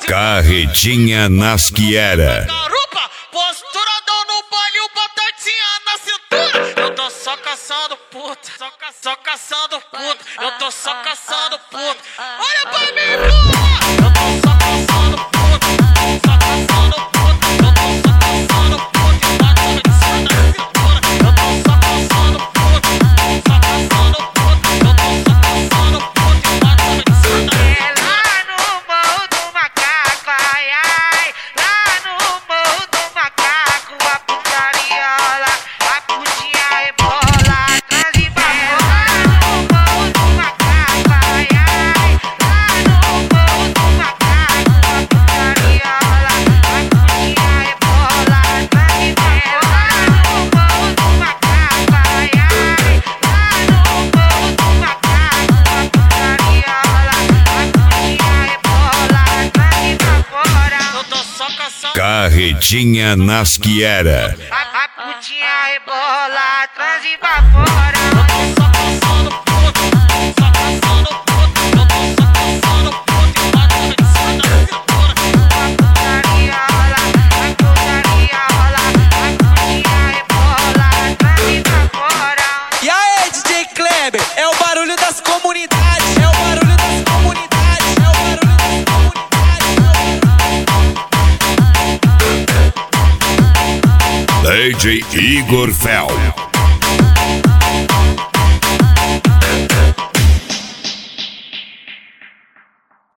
Carretinha nas que era. Garupa, posturadão no baile, o batatinha na cintura. Eu tô só caçando puta, só caçando puta. Eu tô só caçando puta. Olha pra mim, porra! Eu tô só caçando puta, só caçando puta. Eu tô só caçando puta e batatinha na cintura. Eu tô só caçando puta, só caçando puta. Eu tô só caçando puta e batatinha na cintura. Carretinha nas que era. A putinha rebola, transe pra fora. Eu tô só caçando puta, só caçando puta. Eu tô só caçando puta e batatinha na cintura. A putaria rola, a putaria rola. A putinha rebola, transe pra fora. E aí, DJ Kleber, é o barulho das comunidades, é o barulho das comunidades, é o barulho das comunidades. DJ Igor Fel.